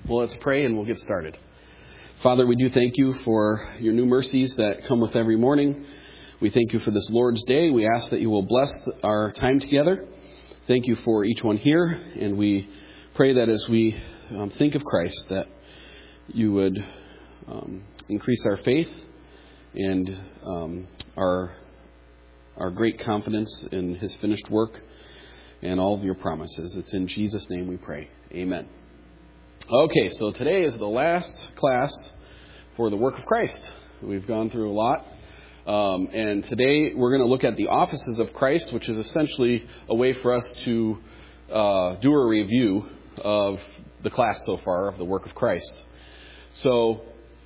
Well, let's pray and we'll get started. Father, we do thank you for your new mercies that come with every morning. We thank you for this Lord's Day. We ask that you will bless our time together. Thank you for each one here. And we pray that as we think of Christ, that you would increase our faith and our great confidence in his finished work and all of your promises. It's in Jesus' name we pray. Amen. Okay, so today is the last class for the work of Christ. We've gone through a lot. And today we're going to look at the offices of Christ, which is essentially a way for us to do a review of the class so far of the work of Christ. So,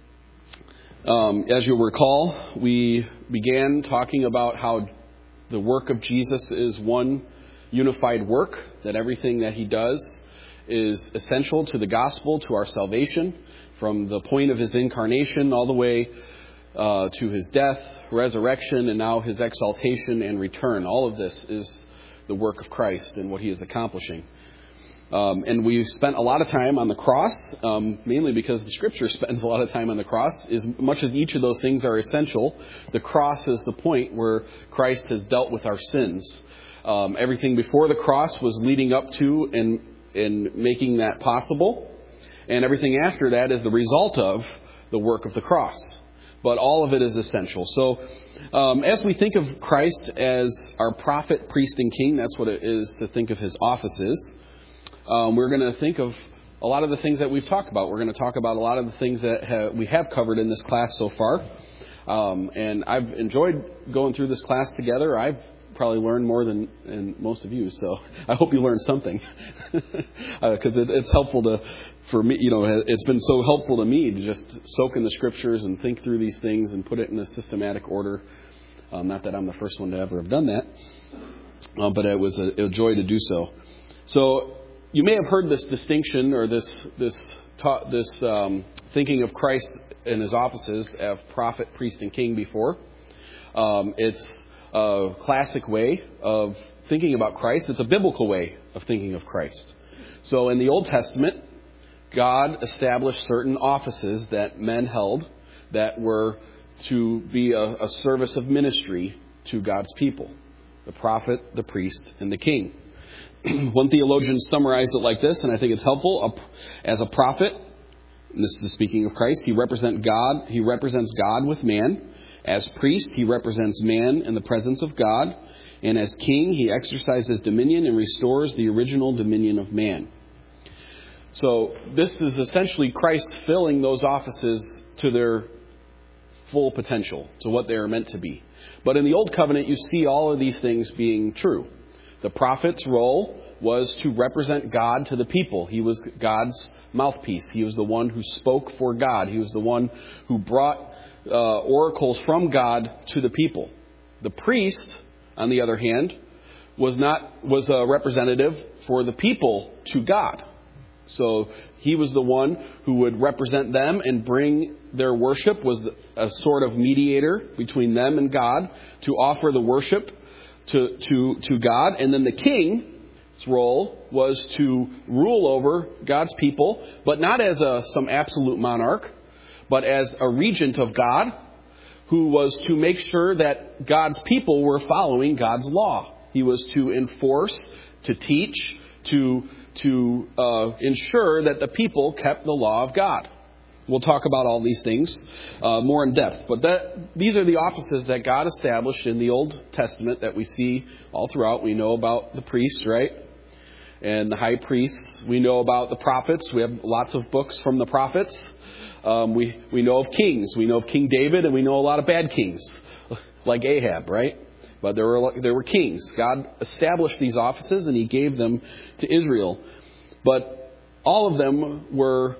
as you'll recall, we began talking about how the work of Jesus is one unified work, that everything that he does is essential to the gospel, to our salvation, from the point of his incarnation all the way to his death, resurrection, and now his exaltation and return. All of this is the work of Christ and what he is accomplishing. And we've spent a lot of time on the cross, mainly because the Scripture spends a lot of time on the cross. As much as each of those things are essential, the cross is the point where Christ has dealt with our sins. Everything before the cross was leading up to and making that possible. And everything after that is the result of the work of the cross. But all of it is essential. So as we think of Christ as our prophet, priest, and king, that's what it is to think of his offices. We're going to think of a lot of the things that we've talked about. We're going to talk about a lot of the things that we have covered in this class so far. And I've enjoyed going through this class together. I've probably learned more than most of you, so I hope you learned something, because it's helpful for me. It's been so helpful to me to just soak in the Scriptures and think through these things and put it in a systematic order. Not that I'm the first one to ever have done that, but it was a joy to do so. So you may have heard this distinction or this thinking of Christ and his offices of prophet, priest, and king before. It's a classic way of thinking about Christ. It's a biblical way of thinking of Christ. So in the Old Testament, God established certain offices that men held that were to be a service of ministry to God's people: the prophet, the priest, and the king. One theologian summarized it like this, and I think it's helpful. As a prophet, and this is speaking of Christ, he represents God with man. As priest, he represents man in the presence of God. And as king, he exercises dominion and restores the original dominion of man. So this is essentially Christ filling those offices to their full potential, to what they are meant to be. But in the Old Covenant, you see all of these things being true. The prophet's role was to represent God to the people. He was God's mouthpiece. He was the one who spoke for God. He was the one who brought oracles from God to the people. The priest, on the other hand, was a representative for the people to God. So he was the one who would represent them and bring their worship, was a sort of mediator between them and God to offer the worship to God. And then the king's role was to rule over God's people, but not as some absolute monarch, but as a regent of God, who was to make sure that God's people were following God's law. He was to enforce, to teach, to ensure that the people kept the law of God. We'll talk about all these things more in depth. But these are the offices that God established in the Old Testament that we see all throughout. We know about the priests, right? And the high priests. We know about the prophets. We have lots of books from the prophets. We know of kings. We know of King David, and we know a lot of bad kings, like Ahab, right? But there were kings. God established these offices, and he gave them to Israel. But all of them were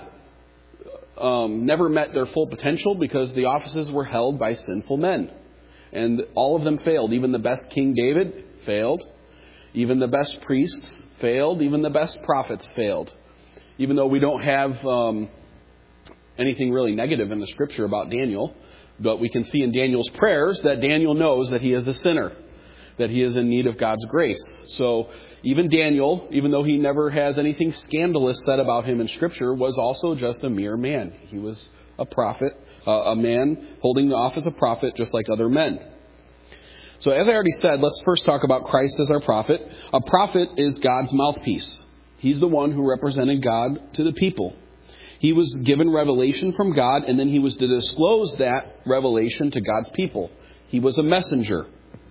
never met their full potential because the offices were held by sinful men. And all of them failed. Even the best King David failed. Even the best priests failed. Even the best prophets failed. Even though we don't have anything really negative in the Scripture about Daniel, but we can see in Daniel's prayers that Daniel knows that he is a sinner, that he is in need of God's grace. So Even Daniel, even though he never has anything scandalous said about him in Scripture, was also just a mere man. He was a prophet, a man holding the office of prophet just like other men. So as I already said, let's first talk about Christ as our prophet. A prophet is God's mouthpiece. He's the one who represented God to the people. He was given revelation from God, and then he was to disclose that revelation to God's people. He was a messenger.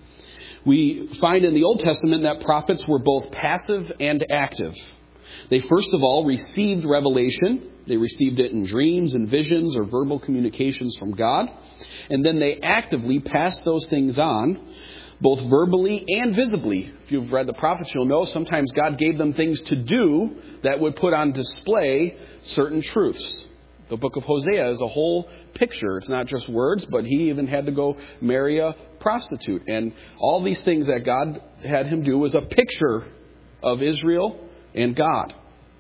We find in the Old Testament that prophets were both passive and active. They first of all received revelation. They received it in dreams and visions or verbal communications from God. And then they actively passed those things on, both verbally and visibly. If you've read the prophets, you'll know sometimes God gave them things to do that would put on display certain truths. The book of Hosea is a whole picture. It's not just words, but he even had to go marry a prostitute. And all these things that God had him do was a picture of Israel and God.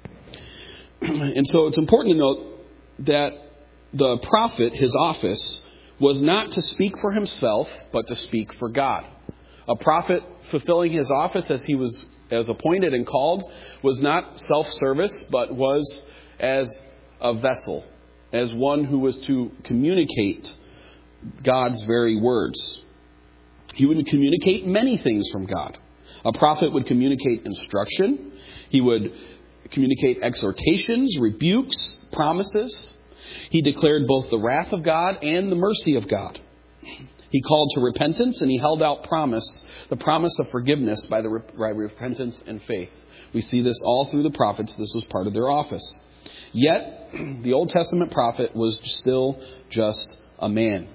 And so it's important to note that the prophet, his office, was not to speak for himself, but to speak for God. A prophet fulfilling his office as appointed and called was not self-service, but was as a vessel, as one who was to communicate God's very words. He would communicate many things from God. A prophet would communicate instruction. He would communicate exhortations, rebukes, promises. He declared both the wrath of God and the mercy of God. He called to repentance, and he held out the promise of forgiveness by repentance and faith. We see this all through the prophets. This was part of their office. Yet, the Old Testament prophet was still just a man.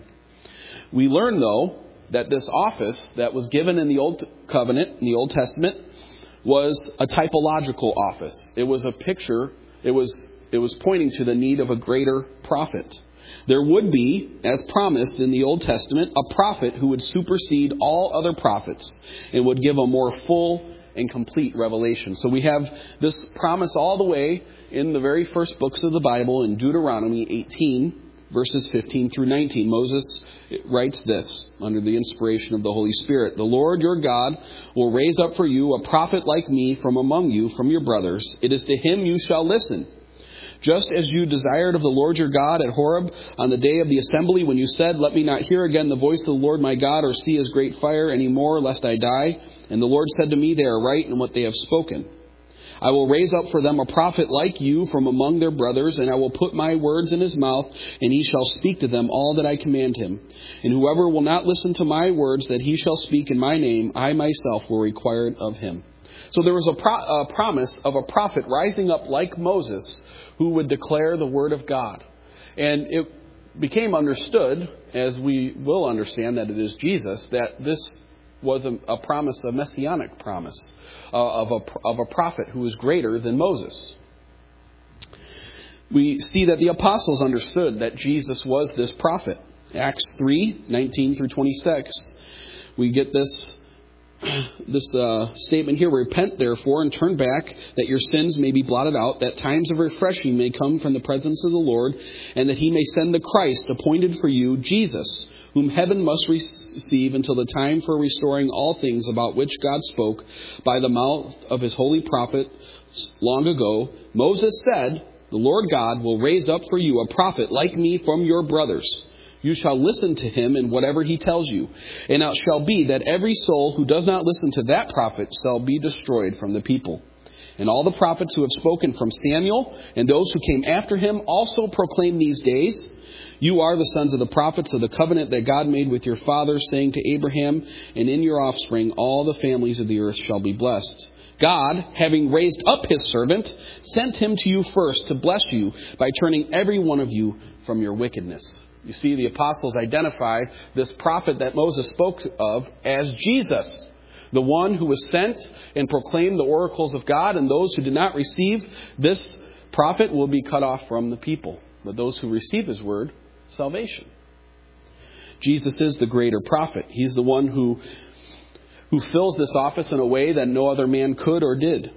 We learn, though, that this office that was given in the Old Covenant, in the Old Testament, was a typological office. It was a picture. It was pointing to the need of a greater prophet. There would be, as promised in the Old Testament, a prophet who would supersede all other prophets and would give a more full and complete revelation. So we have this promise all the way in the very first books of the Bible in Deuteronomy 18, verses 15 through 19. Moses writes this under the inspiration of the Holy Spirit. The Lord your God will raise up for you a prophet like me from among you, from your brothers. It is to him you shall listen. Just as you desired of the Lord your God at Horeb on the day of the assembly, when you said, let me not hear again the voice of the Lord my God, or see his great fire any more, lest I die. And the Lord said to me, they are right in what they have spoken. I will raise up for them a prophet like you from among their brothers, and I will put my words in his mouth, and he shall speak to them all that I command him. And whoever will not listen to my words that he shall speak in my name, I myself will require it of him. So there was a promise of a prophet rising up like Moses, who would declare the word of God. And it became understood, as we will understand that it is Jesus, that this was a promise, a messianic promise of a prophet who was greater than Moses. We see that the apostles understood that Jesus was this prophet. Acts 3:19 through 26. We get this statement here, repent therefore and turn back, that your sins may be blotted out, that times of refreshing may come from the presence of the Lord, and that he may send the Christ appointed for you, Jesus, whom heaven must receive until the time for restoring all things about which God spoke by the mouth of his holy prophets long ago. Moses said, the Lord God will raise up for you a prophet like me from your brothers. You shall listen to him in whatever he tells you. And it shall be that every soul who does not listen to that prophet shall be destroyed from the people. And all the prophets who have spoken from Samuel and those who came after him also proclaim these days, you are the sons of the prophets of the covenant that God made with your fathers, saying to Abraham, and in your offspring all the families of the earth shall be blessed. God, having raised up his servant, sent him to you first to bless you by turning every one of you from your wickedness. You see, the apostles identified this prophet that Moses spoke of as Jesus, the one who was sent and proclaimed the oracles of God, and those who did not receive this prophet will be cut off from the people. But those who receive his word, salvation. Jesus is the greater prophet. He's the one who fills this office in a way that no other man could or did.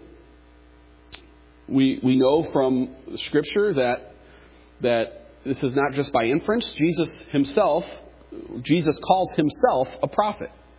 We know from Scripture that this is not just by inference. Jesus calls himself a prophet.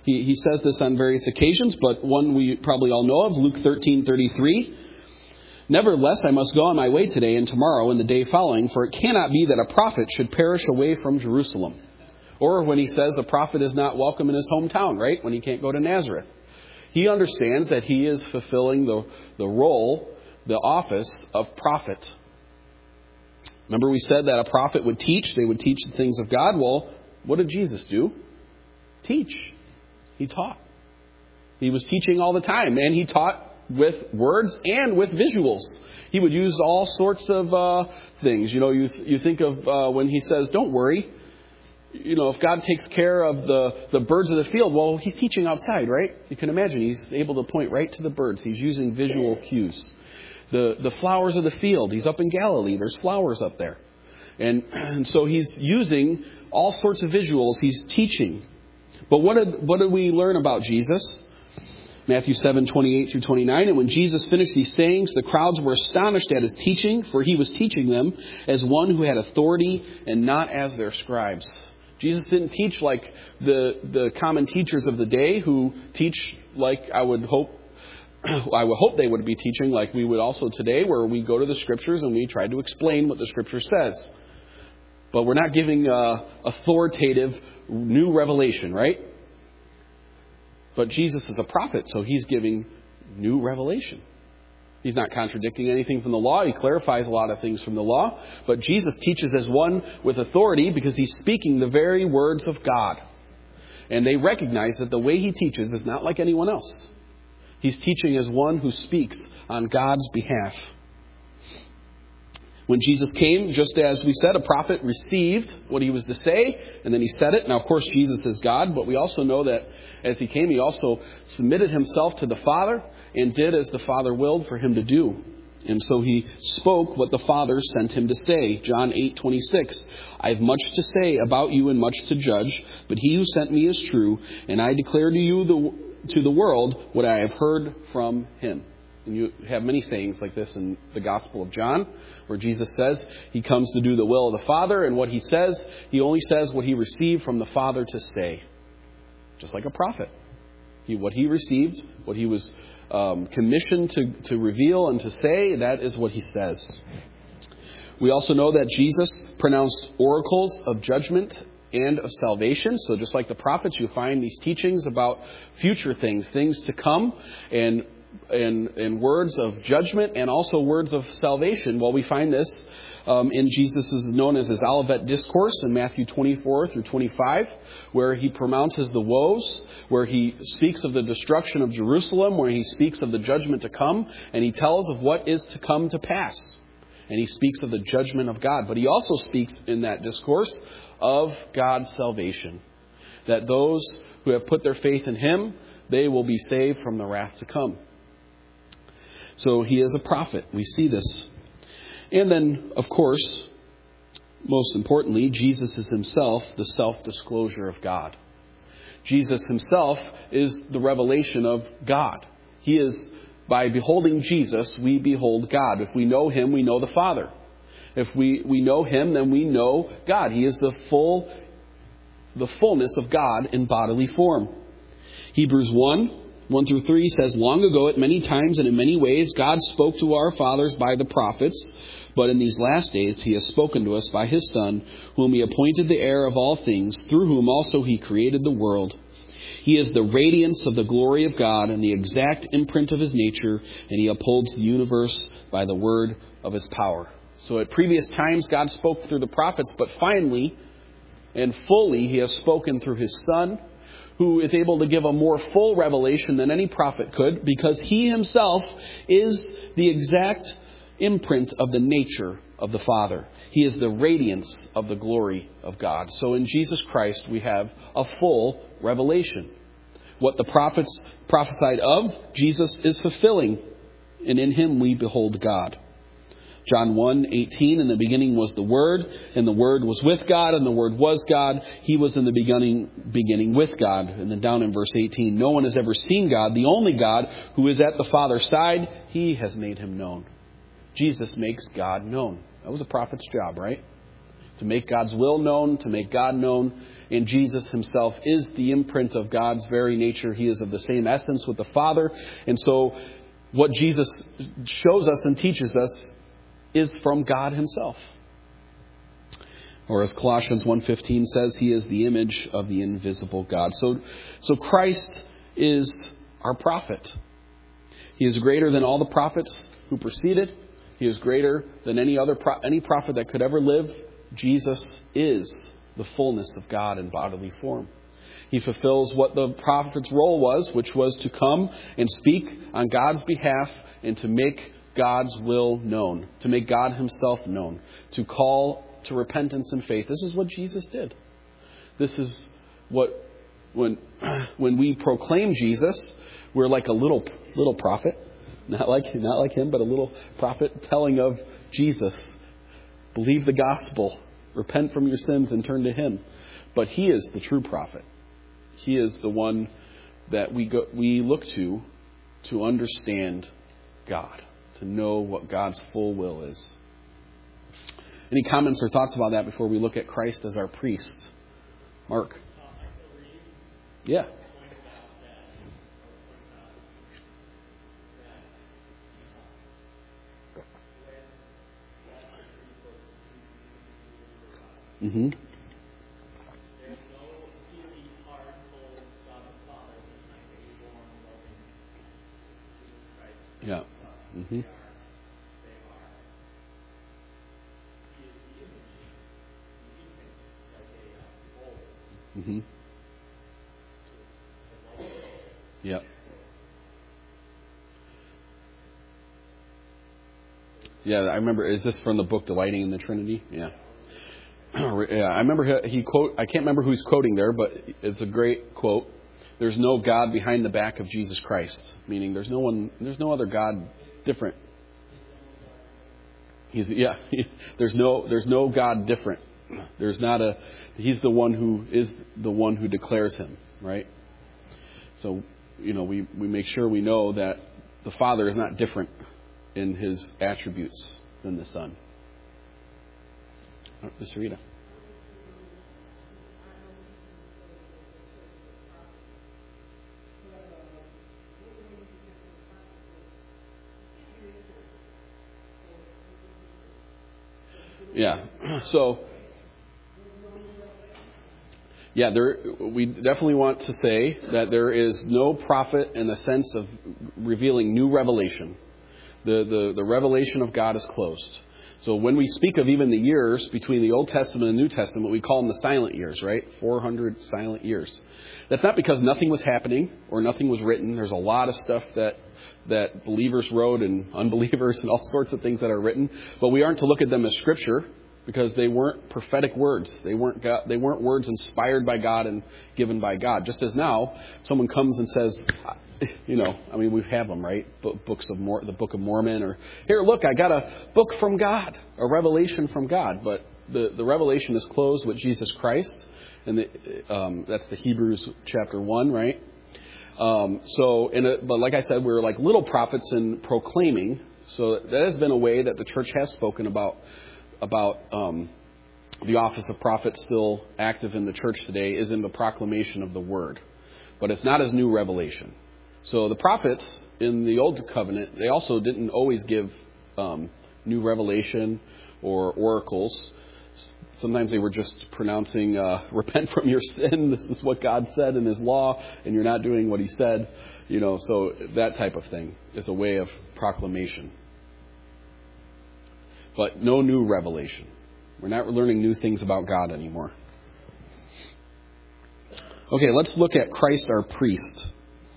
He says this on various occasions, but one we probably all know of, Luke 13:33. Nevertheless, I must go on my way today and tomorrow and the day following, for it cannot be that a prophet should perish away from Jerusalem. Or when he says a prophet is not welcome in his hometown, right? When he can't go to Nazareth. He understands that he is fulfilling the role, the office of prophet. Remember we said that a prophet would teach. They would teach the things of God. Well, what did Jesus do? Teach. He taught. He was teaching all the time. And he taught with words and with visuals. He would use all sorts of things. You think of when he says, don't worry. If God takes care of the birds of the field, well, he's teaching outside, right? You can imagine he's able to point right to the birds. He's using visual cues. The flowers of the field, he's up in Galilee. There's flowers up there. And so he's using all sorts of visuals. He's teaching. But what did we learn about Jesus? Matthew 7:28-29. And when Jesus finished these sayings, the crowds were astonished at his teaching, for he was teaching them as one who had authority and not as their scribes. Jesus didn't teach like the common teachers of the day who teach like I would hope they would be teaching like we would also today, where we go to the scriptures and we try to explain what the scripture says. But we're not giving authoritative new revelation, right? But Jesus is a prophet, so he's giving new revelation. He's not contradicting anything from the law. He clarifies a lot of things from the law. But Jesus teaches as one with authority because he's speaking the very words of God. And they recognize that the way he teaches is not like anyone else. He's teaching as one who speaks on God's behalf. When Jesus came, just as we said, a prophet received what he was to say, and then he said it. Now, of course, Jesus is God, but we also know that as he came, he also submitted himself to the Father and did as the Father willed for him to do. And so he spoke what the Father sent him to say. John 8:26. I have much to say about you and much to judge, but he who sent me is true, and I declare to the world what I have heard from him. And you have many sayings like this in the Gospel of John, where Jesus says he comes to do the will of the Father, and what he says, he only says what he received from the Father to say. Just like a prophet. What he received, what he was commissioned to reveal and to say, that is what he says. We also know that Jesus pronounced oracles of judgment and of salvation. So just like the prophets, you find these teachings about future things to come, and words of judgment and also words of salvation. Well, we find this in Jesus' is known as his Olivet Discourse in Matthew 24-25, where he pronounces the woes, where he speaks of the destruction of Jerusalem, where he speaks of the judgment to come, and he tells of what is to come to pass. And he speaks of the judgment of God. But he also speaks in that discourse of God's salvation, that those who have put their faith in him, they will be saved from the wrath to come. So he is a prophet. We see this. And then, of course, most importantly, Jesus is himself the self-disclosure of God. Jesus himself is the revelation of God. He is, by beholding Jesus, we behold God. If we know him, we know the Father. If we know him, then we know God. He is the fullness of God in bodily form. Hebrews 1:1-3 says, Long ago, at many times and in many ways, God spoke to our fathers by the prophets, but in these last days he has spoken to us by his Son, whom he appointed the heir of all things, through whom also he created the world. He is the radiance of the glory of God and the exact imprint of his nature, and he upholds the universe by the word of his power. So at previous times, God spoke through the prophets, but finally and fully he has spoken through his Son, who is able to give a more full revelation than any prophet could, because he himself is the exact imprint of the nature of the Father. He is the radiance of the glory of God. So in Jesus Christ, we have a full revelation. What the prophets prophesied of, Jesus is fulfilling, and in him we behold God. John 1:18, in the beginning was the Word, and the Word was with God, and the Word was God. He was in the beginning with God. And then down in verse 18, no one has ever seen God, the only God who is at the Father's side. He has made him known. Jesus makes God known. That was a prophet's job, right? to make God's will known, to make God known. And Jesus himself is the imprint of God's very nature. He is of the same essence with the Father. And so what Jesus shows us and teaches us is from God himself. Or as Colossians 1:15 says, he is the image of the invisible God. So Christ is our prophet. He is greater than all the prophets who preceded. He is greater than any prophet that could ever live. Jesus is the fullness of God in bodily form. He fulfills what the prophet's role was, which was to come and speak on God's behalf and to make God's will known, to make God himself known, to call to repentance and faith. This is what Jesus did. This is what, when we proclaim Jesus, we're like a little prophet, not like him, but a little prophet telling of Jesus. Believe the gospel, repent from your sins and turn to him. But he is the true prophet. He is the one that we look to understand God, to know what God's full will is. Any comments or thoughts about that before we look at Christ as our priest? Mark? Yeah. Mm-hmm. Yeah. Mm-hmm. Mm-hmm. Yeah. Yeah, I remember. Is this from the book Delighting in the Trinity? Yeah. Yeah, I remember he quote. I can't remember who he's quoting there, but it's a great quote. There's no God behind the back of Jesus Christ, meaning there's no other God different. There's no God different. He's the one who declares him, right? So, we make sure we know that the Father is not different in his attributes than the Son. Mr. Rita. Yeah. So, yeah, we definitely want to say that there is no prophet in the sense of revealing new revelation. The revelation of God is closed. So when we speak of even the years between the Old Testament and New Testament, we call them the silent years, right? 400 silent years. That's not because nothing was happening or nothing was written. There's a lot of stuff that believers wrote and unbelievers and all sorts of things that are written. But we aren't to look at them as scripture because they weren't prophetic words. They weren't words inspired by God and given by God. Just as now, someone comes and says, we have them, right? The Book of Mormon, or here, look, I got a book from God, a revelation from God. But the revelation is closed with Jesus Christ, and that's the Hebrews chapter 1, right? But like I said, we're like little prophets in proclaiming. So that has been a way that the church has spoken about the office of prophet still active in the church today is in the proclamation of the word, but it's not as new revelation. So the prophets in the Old Covenant, they also didn't always give new revelation or oracles. Sometimes they were just pronouncing, repent from your sin. This is what God said in his law, and you're not doing what he said. So that type of thing is a way of proclamation. But no new revelation. We're not learning new things about God anymore. Okay, let's look at Christ our priest.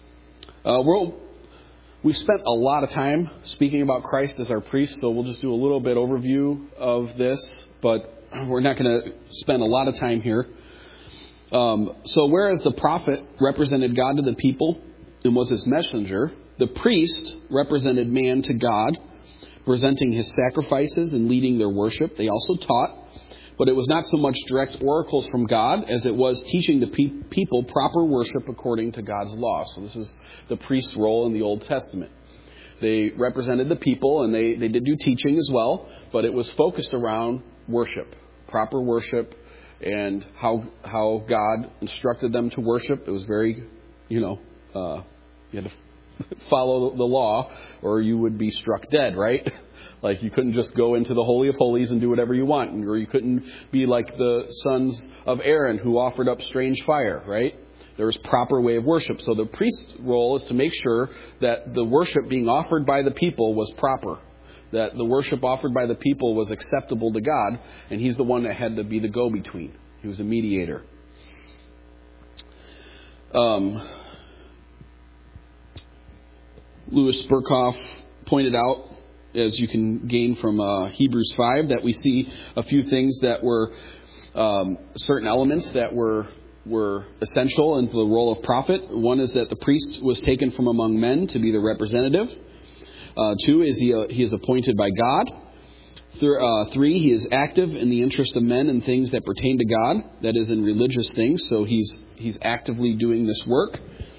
We've spent a lot of time speaking about Christ as our priest, so we'll just do a little bit overview of this, but we're not going to spend a lot of time here. So whereas the prophet represented God to the people and was his messenger, the priest represented man to God, presenting his sacrifices and leading their worship. They also taught, but it was not so much direct oracles from God as it was teaching the people proper worship according to God's law. So this is the priest's role in the Old Testament. They represented the people, and they did do teaching as well, but it was focused around worship, proper worship and how God instructed them to worship. It was very, you had to follow the law or you would be struck dead, right? Like you couldn't just go into the Holy of Holies and do whatever you want, or you couldn't be like the sons of Aaron who offered up strange fire, right? There was proper way of worship. So the priest's role is to make sure that the worship being offered by the people was proper, that the worship offered by the people was acceptable to God, and he's the one that had to be the go-between. He was a mediator. Louis Burkhoff pointed out, as you can gain from Hebrews 5, that we see a few things that were certain elements that were essential in the role of prophet. One is that the priest was taken from among men to be the representative. 2 is he is appointed by God. 3, he is active in the interest of men and things that pertain to God, that is in religious things, so he's actively doing this work.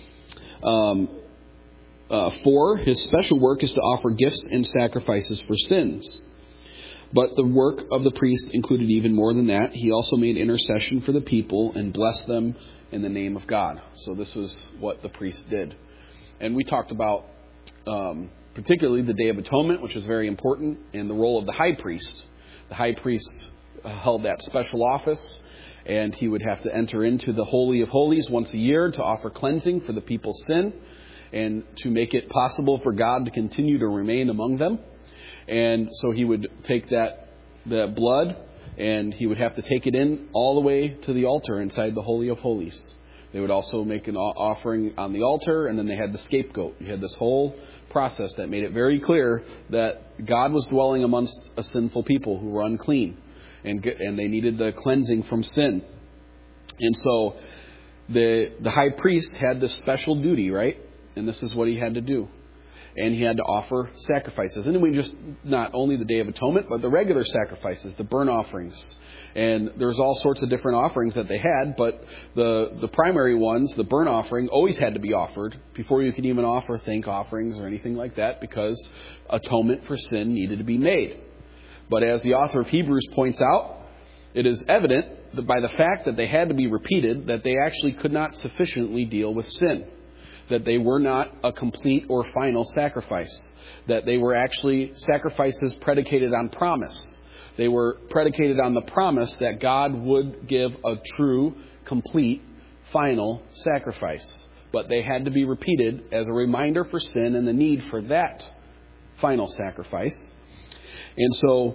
4, his special work is to offer gifts and sacrifices for sins. But the work of the priest included even more than that. He also made intercession for the people and blessed them in the name of God. So this is what the priest did. And we talked about particularly the Day of Atonement, which is very important, and the role of the high priest. The high priest held that special office, and he would have to enter into the Holy of Holies once a year to offer cleansing for the people's sin and to make it possible for God to continue to remain among them. And so he would take that blood, and he would have to take it in all the way to the altar inside the Holy of Holies. They would also make an offering on the altar, and then they had the scapegoat. You had this whole process that made it very clear that God was dwelling amongst a sinful people who were unclean, and they needed the cleansing from sin. And so the high priest had this special duty, right? And this is what he had to do. And he had to offer sacrifices. And then we just, not only the Day of Atonement, but the regular sacrifices, the burnt offerings. And there's all sorts of different offerings that they had, but the primary ones, the burnt offering, always had to be offered before you could even offer thank offerings or anything like that, because atonement for sin needed to be made. But as the author of Hebrews points out, it is evident that by the fact that they had to be repeated, that they actually could not sufficiently deal with sin. That they were not a complete or final sacrifice. That they were actually sacrifices predicated on promise. They were predicated on the promise that God would give a true, complete, final sacrifice. But they had to be repeated as a reminder for sin and the need for that final sacrifice. And so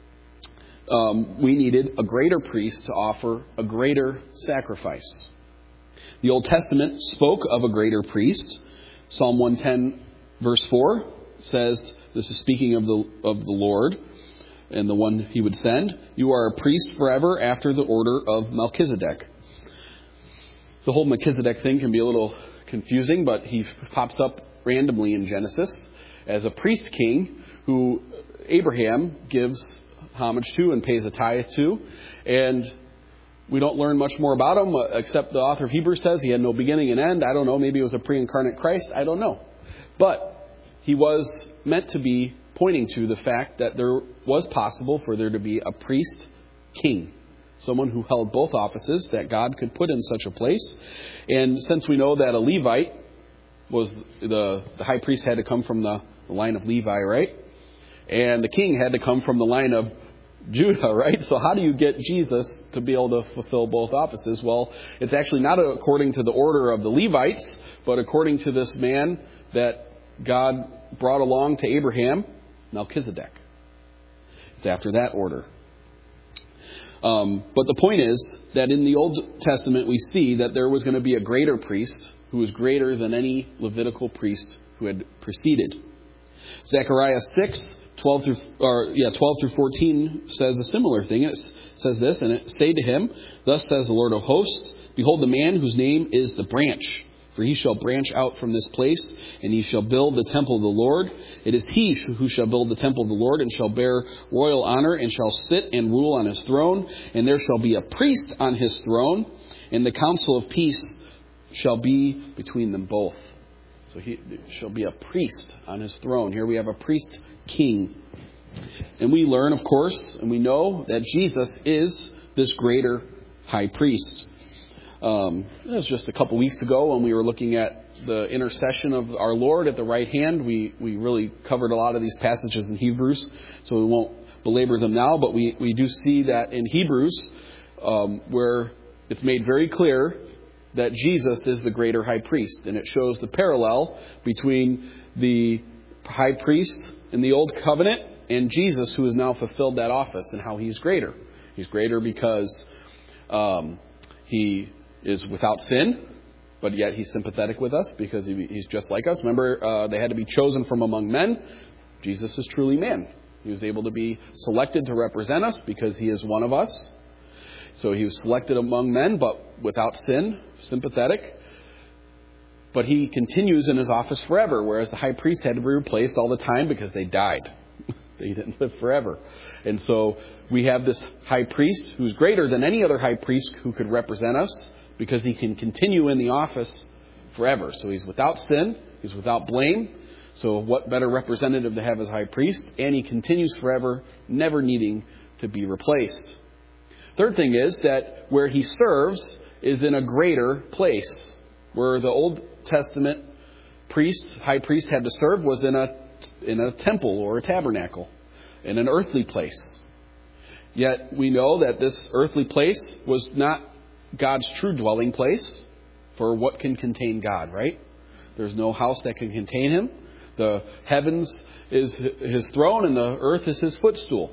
we needed a greater priest to offer a greater sacrifice. The Old Testament spoke of a greater priest. Psalm 110 verse 4 says, this is speaking of the Lord and the one he would send. You are a priest forever after the order of Melchizedek. The whole Melchizedek thing can be a little confusing, but he pops up randomly in Genesis as a priest king who Abraham gives homage to and pays a tithe to. And we don't learn much more about him, except the author of Hebrews says he had no beginning and end. I don't know. Maybe it was a pre-incarnate Christ. I don't know. But he was meant to be pointing to the fact that there was possible for there to be a priest king. Someone who held both offices that God could put in such a place. And since we know that a Levite was the high priest had to come from the line of Levi, right? And the king had to come from the line of Judah, right? So how do you get Jesus to be able to fulfill both offices? Well, it's actually not according to the order of the Levites, but according to this man that God brought along to Abraham, Melchizedek. It's after that order. But the point is that in the Old Testament we see that there was going to be a greater priest who was greater than any Levitical priest who had preceded. Zechariah 6:12 through 14 says a similar thing. It says this, and it say to him, thus says the Lord of hosts, behold, the man whose name is the branch, for he shall branch out from this place, and he shall build the temple of the Lord. It is he who shall build the temple of the Lord, and shall bear royal honor, and shall sit and rule on his throne. And there shall be a priest on his throne, and the counsel of peace shall be between them both. So he shall be a priest on his throne. Here we have a priest king. And we learn, of course, and we know that Jesus is this greater high priest. It was just a couple weeks ago when we were looking at the intercession of our Lord at the right hand. We really covered a lot of these passages in Hebrews, so we won't belabor them now. But we do see that in Hebrews, where it's made very clear that Jesus is the greater high priest. And it shows the parallel between the high priest in the Old Covenant and Jesus, who has now fulfilled that office, and how he's greater. He's greater because he is without sin, but yet he's sympathetic with us because he's just like us. Remember, they had to be chosen from among men. Jesus is truly man. He was able to be selected to represent us because he is one of us. So he was selected among men, but without sin, sympathetic. But he continues in his office forever, whereas the high priest had to be replaced all the time because they died. They didn't live forever. And so we have this high priest who's greater than any other high priest who could represent us because he can continue in the office forever. So he's without sin. He's without blame. So what better representative to have as high priest? And he continues forever, never needing to be replaced. Third thing is that where he serves is in a greater place. Where the Old Testament high priest had to serve was in a temple or a tabernacle, in an earthly place. Yet we know that this earthly place was not God's true dwelling place, for what can contain God, right? There's no house that can contain him. The heavens is his throne and the earth is his footstool.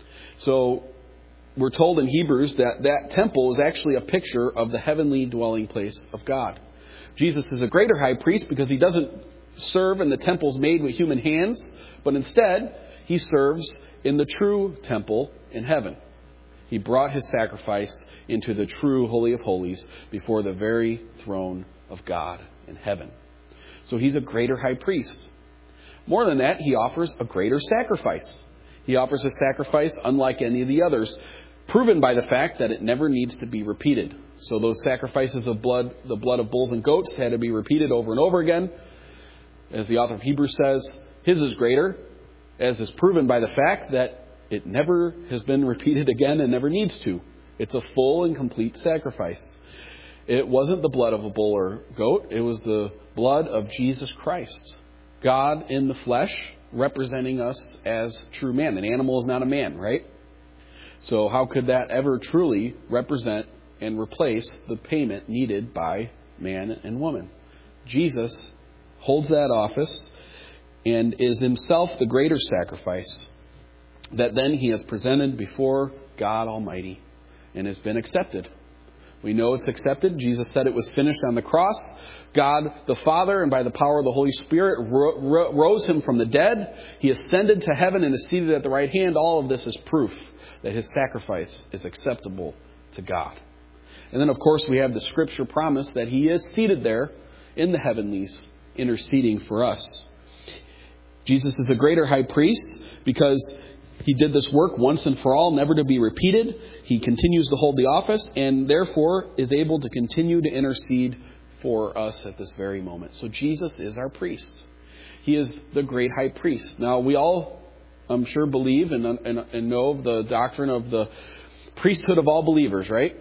So we're told in Hebrews that temple is actually a picture of the heavenly dwelling place of God. Jesus is a greater high priest because he doesn't serve in the temples made with human hands, but instead he serves in the true temple in heaven. He brought his sacrifice into the true Holy of Holies before the very throne of God in heaven. So he's a greater high priest. More than that, he offers a greater sacrifice. He offers a sacrifice unlike any of the others, proven by the fact that it never needs to be repeated. So those sacrifices of blood, the blood of bulls and goats, had to be repeated over and over again. As the author of Hebrews says, his is greater, as is proven by the fact that it never has been repeated again and never needs to. It's a full and complete sacrifice. It wasn't the blood of a bull or goat. It was the blood of Jesus Christ. God in the flesh, representing us as true man. An animal is not a man, right? So how could that ever truly represent and replace the payment needed by man and woman? Jesus holds that office and is himself the greater sacrifice that then he has presented before God Almighty and has been accepted. We know it's accepted. Jesus said it was finished on the cross. God the Father, and by the power of the Holy Spirit, rose him from the dead. He ascended to heaven and is seated at the right hand. All of this is proof that his sacrifice is acceptable to God. And then, of course, we have the scripture promise that he is seated there in the heavenlies, interceding for us. Jesus is a greater high priest because he did this work once and for all, never to be repeated. He continues to hold the office and therefore is able to continue to intercede for us at this very moment. So Jesus is our priest. He is the great high priest. Now, we all, I'm sure, believe and know of the doctrine of the priesthood of all believers, right?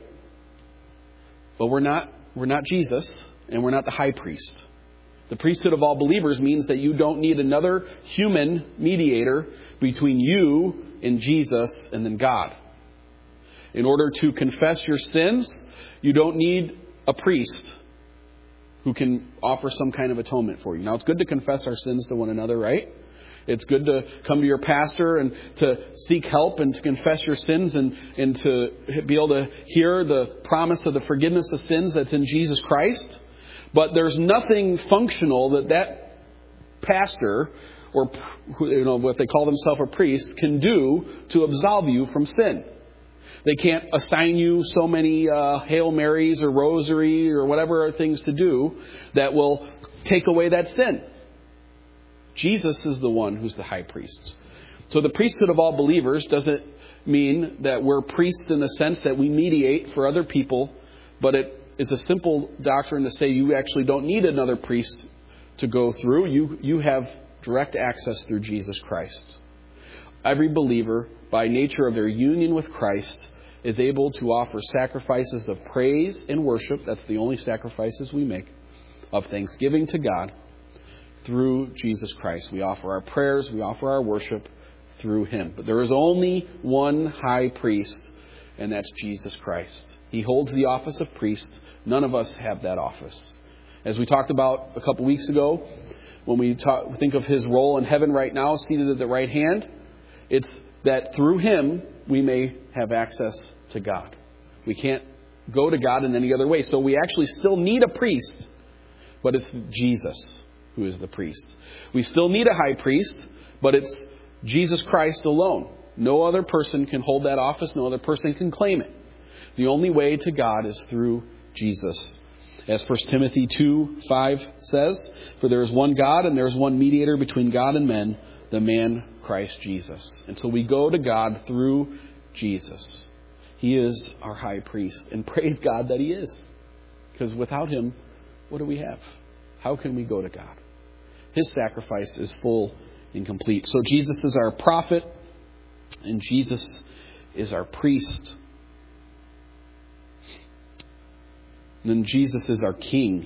But we're not Jesus, and we're not the high priest. The priesthood of all believers means that you don't need another human mediator between you and Jesus and then God. In order to confess your sins, you don't need a priest who can offer some kind of atonement for you. Now, it's good to confess our sins to one another, right? It's good to come to your pastor and to seek help and to confess your sins and to be able to hear the promise of the forgiveness of sins that's in Jesus Christ. But there's nothing functional that pastor or what they call themselves a priest can do to absolve you from sin. They can't assign you so many Hail Marys or rosary or whatever are things to do that will take away that sin. Jesus is the one who's the high priest. So the priesthood of all believers doesn't mean that we're priests in the sense that we mediate for other people, but it's a simple doctrine to say you actually don't need another priest to go through. You have direct access through Jesus Christ. Every believer, by nature of their union with Christ, is able to offer sacrifices of praise and worship. That's the only sacrifices we make, of thanksgiving to God through Jesus Christ. We offer our prayers, we offer our worship through Him. But there is only one high priest, and that's Jesus Christ. He holds the office of priest. None of us have that office. As we talked about a couple weeks ago, when we think of His role in heaven right now, seated at the right hand, it's that through Him we may have access to God. We can't go to God in any other way. So we actually still need a priest, but it's Jesus who is the priest. We still need a high priest, but it's Jesus Christ alone. No other person can hold that office. No other person can claim it. The only way to God is through Jesus. As 1 Timothy 2:5 says, "For there is one God and there is one mediator between God and men, the man Christ Jesus." And so we go to God through Jesus. He is our high priest. And praise God that He is. Because without Him, what do we have? How can we go to God? His sacrifice is full and complete. So Jesus is our prophet, and Jesus is our priest. And then Jesus is our king.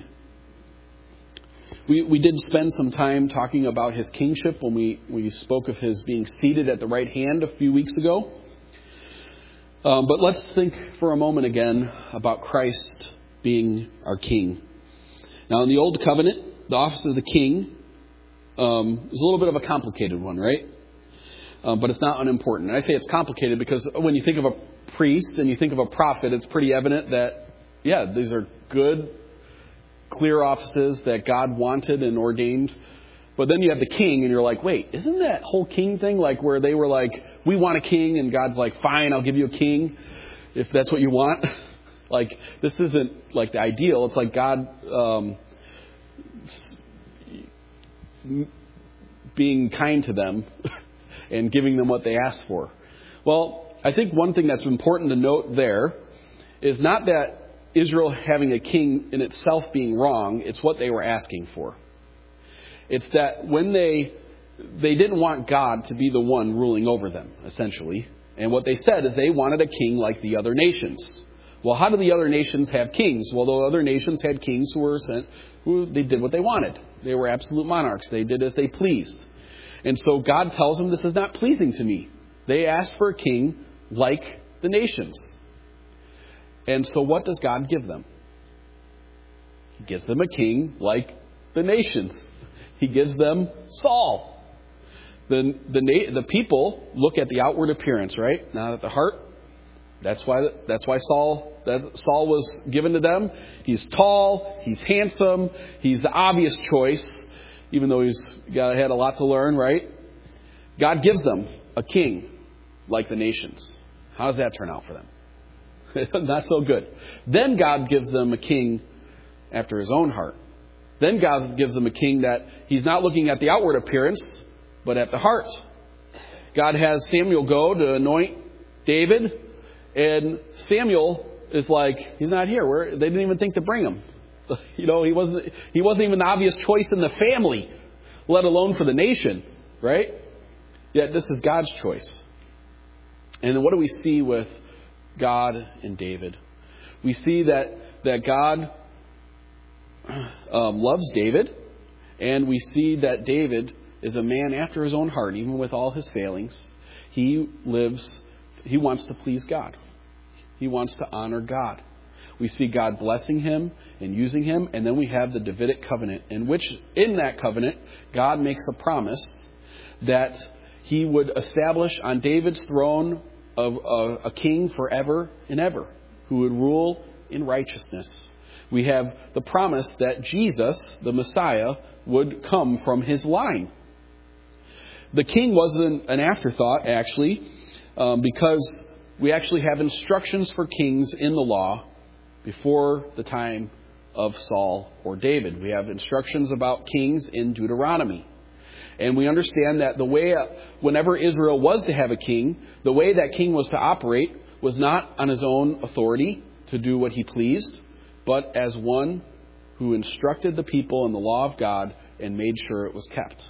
We did spend some time talking about His kingship when we spoke of His being seated at the right hand a few weeks ago. But let's think for a moment again about Christ being our king. Now, in the Old Covenant, the office of the king is a little bit of a complicated one, right? But it's not unimportant. And I say it's complicated because when you think of a priest and you think of a prophet, it's pretty evident that, yeah, these are good, clear offices that God wanted and ordained. But then you have the king, and you're like, wait, isn't that whole king thing like where they were like, we want a king, and God's like, fine, I'll give you a king if that's what you want? Like, this isn't like the ideal. It's like God being kind to them and giving them what they asked for. Well, I think one thing that's important to note there is not that Israel having a king in itself being wrong, it's what they were asking for. It's that when they didn't want God to be the one ruling over them, essentially. And what they said is they wanted a king like the other nations. Well, how do the other nations have kings? Well, the other nations had kings who they did what they wanted. They were absolute monarchs. They did as they pleased. And so God tells them, this is not pleasing to me. They asked for a king like the nations. And so what does God give them? He gives them a king like the nations. He gives them Saul. The people look at the outward appearance, right? Not at the heart. That's why Saul was given to them. He's tall. He's handsome. He's the obvious choice, even though he's had a lot to learn, right? God gives them a king like the nations. How does that turn out for them? Not so good. Then God gives them a king after His own heart. Then God gives them a king that He's not looking at the outward appearance, but at the heart. God has Samuel go to anoint David, and Samuel is like, he's not here. They didn't even think to bring him. You know, he wasn't even the obvious choice in the family, let alone for the nation, right? Yet this is God's choice. And what do we see with God and David? We see that God loves David, and we see that David is a man after his own heart, even with all his failings. He wants to please God. He wants to honor God. We see God blessing him and using him, and then we have the Davidic covenant, in that covenant, God makes a promise that He would establish on David's throne a king forever and ever, who would rule in righteousness. We have the promise that Jesus, the Messiah, would come from his line. The king wasn't an afterthought, actually, because we actually have instructions for kings in the law before the time of Saul or David. We have instructions about kings in Deuteronomy. And we understand that the way, whenever Israel was to have a king, the way that king was to operate was not on his own authority to do what he pleased, but as one who instructed the people in the law of God and made sure it was kept.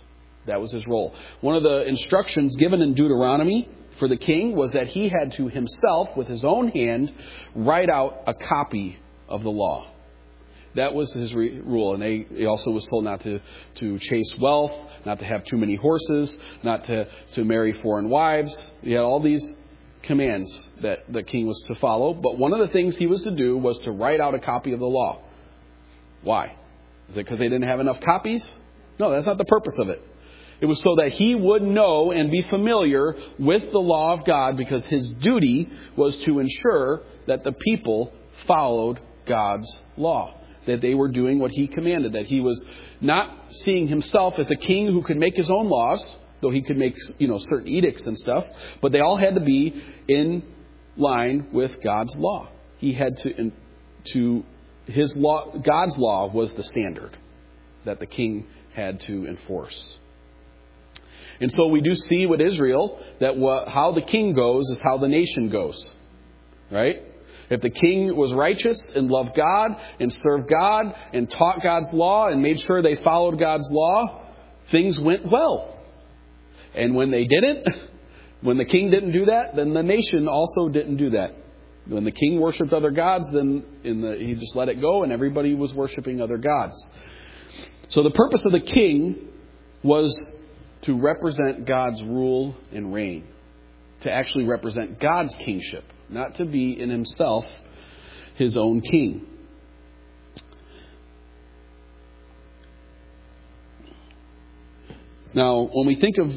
That was his role. One of the instructions given in Deuteronomy for the king was that he had to himself, with his own hand, write out a copy of the law. That was his rule. And he also was told not to chase wealth, not to have too many horses, not to marry foreign wives. He had all these commands that the king was to follow. But one of the things he was to do was to write out a copy of the law. Why? Is it because they didn't have enough copies? No, that's not the purpose of it. It was so that he would know and be familiar with the law of God, because his duty was to ensure that the people followed God's law, that they were doing what he commanded, that he was not seeing himself as a king who could make his own laws, though he could make, certain edicts and stuff, but they all had to be in line with God's law. He had to his law, God's law was the standard that the king had to enforce. And so we do see with Israel that how the king goes is how the nation goes. Right? If the king was righteous and loved God and served God and taught God's law and made sure they followed God's law, things went well. And when they didn't, when the king didn't do that, then the nation also didn't do that. When the king worshipped other gods, then he just let it go and everybody was worshiping other gods. So the purpose of the king was to represent God's rule and reign, to actually represent God's kingship, not to be in himself his own king. Now, when we think of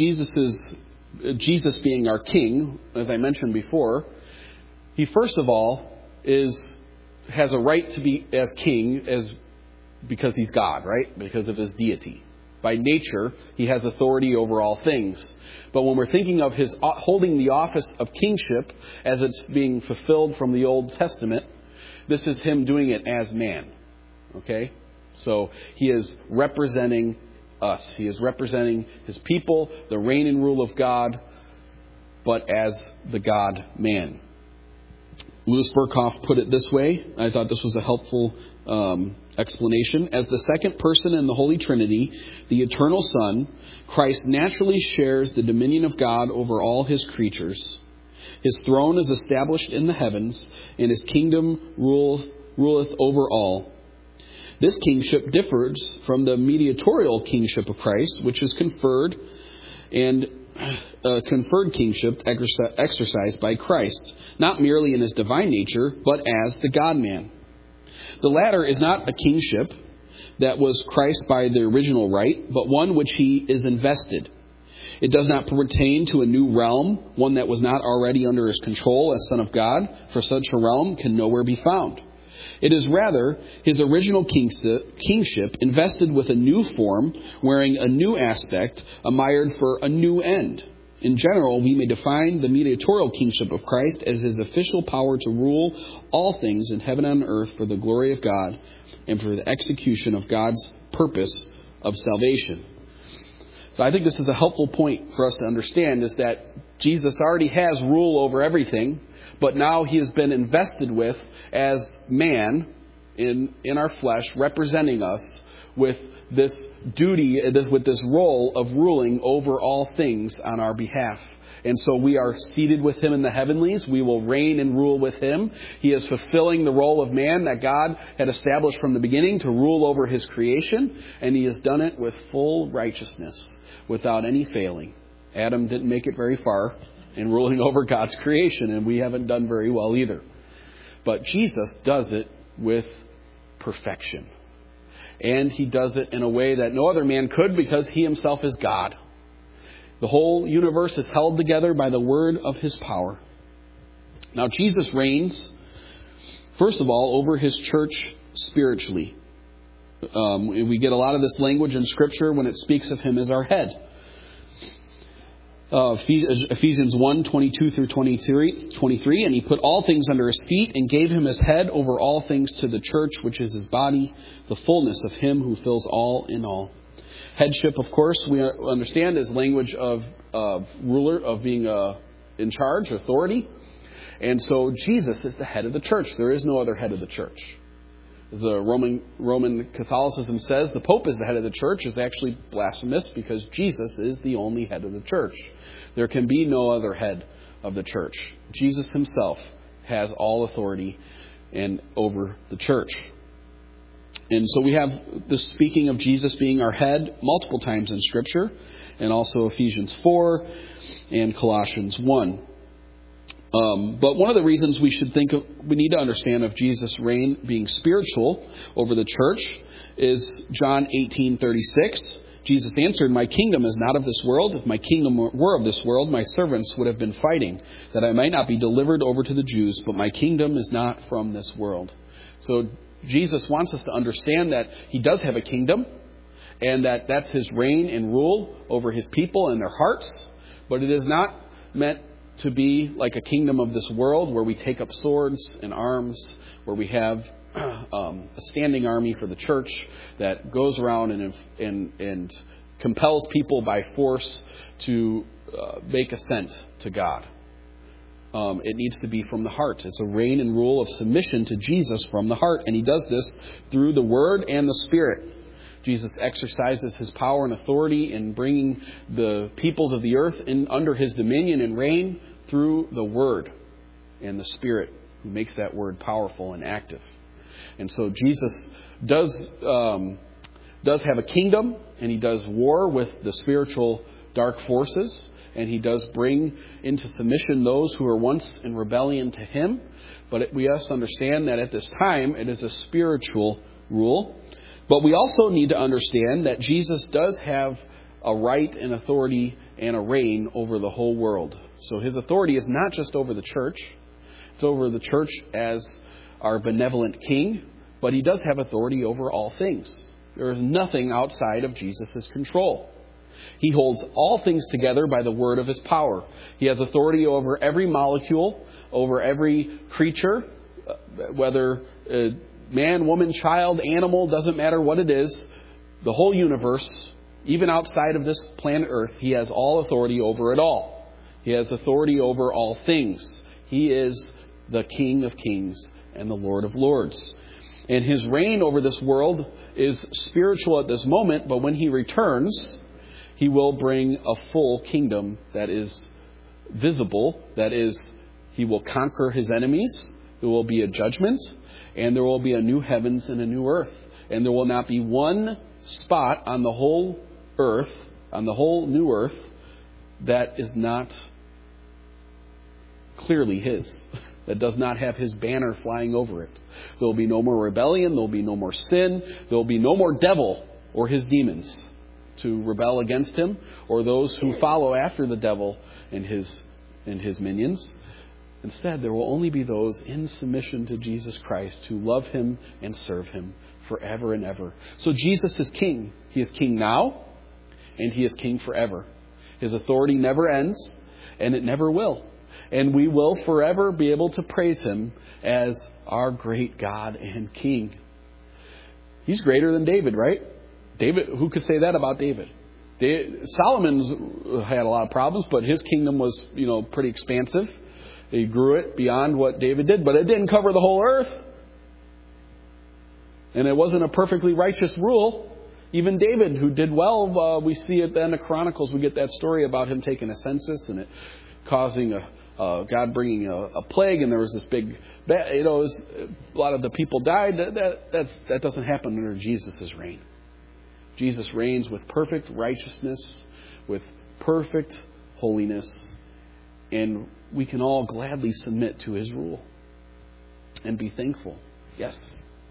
Jesus being our king, as I mentioned before, he first of all has a right to be as king because he's God, right? Because of his deity. By nature, he has authority over all things. But when we're thinking of his holding the office of kingship as it's being fulfilled from the Old Testament, this is him doing it as man. Okay? So he is representing us. He is representing his people, the reign and rule of God, but as the God-man. Louis Berkhoff put it this way. I thought this was a helpful explanation. As the second person in the Holy Trinity, the eternal Son, Christ naturally shares the dominion of God over all his creatures. His throne is established in the heavens, and his kingdom ruleth over all. This kingship differs from the mediatorial kingship of Christ, which is conferred kingship exercised by Christ, not merely in his divine nature, but as the God-man. The latter is not a kingship that was Christ by the original right, but one which he is invested. It does not pertain to a new realm, one that was not already under his control as Son of God, for such a realm can nowhere be found. It is rather his original kingship invested with a new form, wearing a new aspect, admired for a new end. In general, we may define the mediatorial kingship of Christ as his official power to rule all things in heaven and on earth for the glory of God and for the execution of God's purpose of salvation. So I think this is a helpful point for us to understand, is that Jesus already has rule over everything, but now he has been invested with, as man in our flesh, representing us with this duty, with this role of ruling over all things on our behalf. And so we are seated with him in the heavenlies. We will reign and rule with him. He is fulfilling the role of man that God had established from the beginning to rule over his creation. And he has done it with full righteousness, without any failing. Adam didn't make it very far in ruling over God's creation, and we haven't done very well either. But Jesus does it with perfection. And he does it in a way that no other man could, because he himself is God. The whole universe is held together by the word of his power. Now, Jesus reigns, first of all, over his church spiritually. We get a lot of this language in Scripture when it speaks of him as our head. Ephesians 1, 22 through 23, and he put all things under his feet and gave him his head over all things to the church, which is his body, the fullness of him who fills all in all. Headship, of course, we understand is language of ruler, of being in charge, authority. And so Jesus is the head of the church. There is no other head of the church. as the Roman Catholicism says, the Pope is the head of the church, is actually blasphemous because Jesus is the only head of the church. There can be no other head of the church. Jesus himself has all authority and over the church. And so we have this speaking of Jesus being our head multiple times in Scripture, and also Ephesians 4 and Colossians 1. But one of the reasons we need to understand of Jesus' reign being spiritual over the church is John 18:36. Jesus answered, "My kingdom is not of this world. If my kingdom were of this world, my servants would have been fighting, that I might not be delivered over to the Jews. But my kingdom is not from this world." So Jesus wants us to understand that he does have a kingdom, and that's his reign and rule over his people and their hearts. But it is not meant to be like a kingdom of this world where we take up swords and arms, where we have a standing army for the church that goes around and compels people by force to make assent to God. It needs to be from the heart. It's a reign and rule of submission to Jesus from the heart. And he does this through the Word and the Spirit. Jesus exercises his power and authority in bringing the peoples of the earth in under his dominion and reign through the Word and the Spirit, who makes that Word powerful and active. And so Jesus does have a kingdom, and he does war with the spiritual dark forces, and he does bring into submission those who were once in rebellion to him. But we must understand that at this time it is a spiritual rule. But we also need to understand that Jesus does have a right and authority and a reign over the whole world. So his authority is not just over the church. It's over the church as our benevolent king, but he does have authority over all things. There is nothing outside of Jesus' control. He holds all things together by the word of his power. He has authority over every molecule, over every creature, whether man, woman, child, animal, doesn't matter what it is. The whole universe, even outside of this planet Earth, he has all authority over it all. He has authority over all things. He is the King of Kings and the Lord of Lords. And his reign over this world is spiritual at this moment, but when he returns, he will bring a full kingdom that is visible. That is, he will conquer his enemies. There will be a judgment, and there will be a new heavens and a new earth. And there will not be one spot on the whole earth, on the whole new earth, that is not clearly his, that does not have his banner flying over it. There will be no more rebellion. There will be no more sin. There will be no more devil or his demons to rebel against him, or those who follow after the devil and his minions. Instead, there will only be those in submission to Jesus Christ who love him and serve him forever and ever. So Jesus is king. He is king now, and he is king forever. His authority never ends, and it never will. And we will forever be able to praise him as our great God and King. He's greater than David, right? David, who could say that about David? Solomon's had a lot of problems, but his kingdom was, pretty expansive. He grew it beyond what David did, but it didn't cover the whole earth. And it wasn't a perfectly righteous rule. Even David, who did well, we see at the end of Chronicles, we get that story about him taking a census and it causing God bringing a plague, and there was this big, a lot of the people died. That doesn't happen under Jesus' reign. Jesus reigns with perfect righteousness, with perfect holiness, and we can all gladly submit to his rule and be thankful. Yes?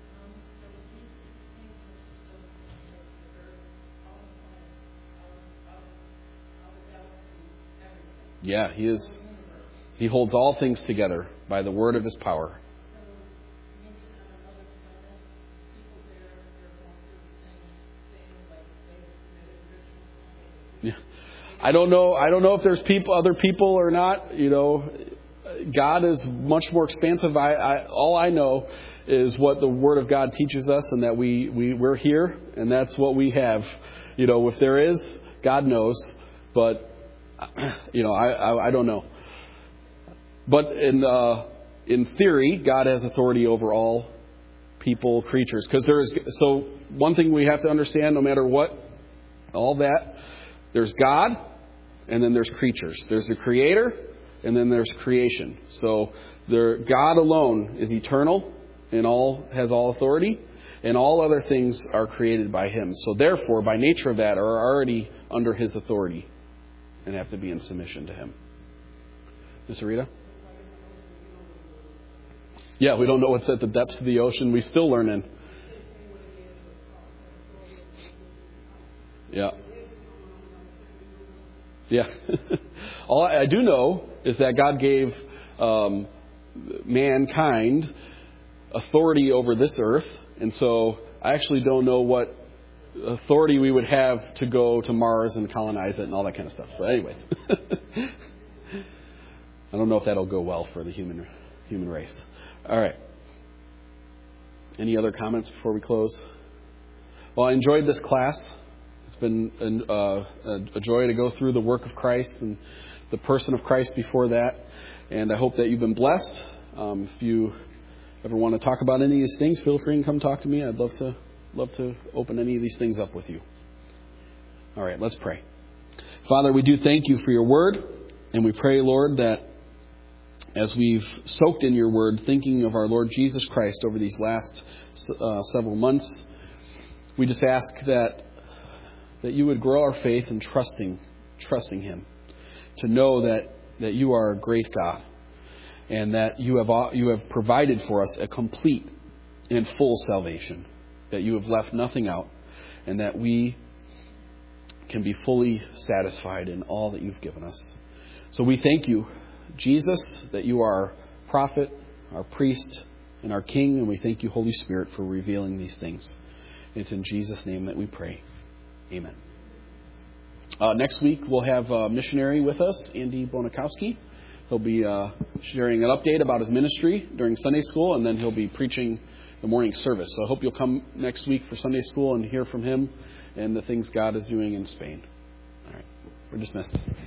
Yeah, he is. He holds all things together by the word of his power. Yeah. I don't know if there's other people or not. God is much more expansive. All I know is what the Word of God teaches us, and that we're here, and that's what we have. If there is, God knows, but I don't know. But in theory, God has authority over all people, creatures. So one thing we have to understand, no matter what, all that, there's God, and then there's creatures. There's the Creator, and then there's creation. So God alone is eternal and has all authority, and all other things are created by Him. So therefore, by nature of that, are already under His authority and have to be in submission to Him. Ms. Arita? Yeah, we don't know what's at the depths of the ocean. We still learning. Yeah. Yeah. All I do know is that God gave mankind authority over this earth. And so I actually don't know what authority we would have to go to Mars and colonize it and all that kind of stuff. But anyways, I don't know if that'll go well for the human race. All right. Any other comments before we close? Well, I enjoyed this class. It's been a joy to go through the work of Christ and the person of Christ before that. And I hope that you've been blessed. If you ever want to talk about any of these things, feel free and come talk to me. I'd love to open any of these things up with you. All right, let's pray. Father, we do thank you for your word. And we pray, Lord, that as we've soaked in your word, thinking of our Lord Jesus Christ over these last several months, we just ask that you would grow our faith in trusting Him, to know that you are a great God, and that you have provided for us a complete and full salvation, that you have left nothing out, and that we can be fully satisfied in all that you've given us. So we thank you, Jesus, that you are our prophet, our priest, and our King, and we thank you, Holy Spirit, for revealing these things. It's in Jesus' name that we pray. Amen. Next week, we'll have a missionary with us, Andy Bonikowski. He'll be sharing an update about his ministry during Sunday school, and then he'll be preaching the morning service. So I hope you'll come next week for Sunday school and hear from him and the things God is doing in Spain. All right, we're dismissed.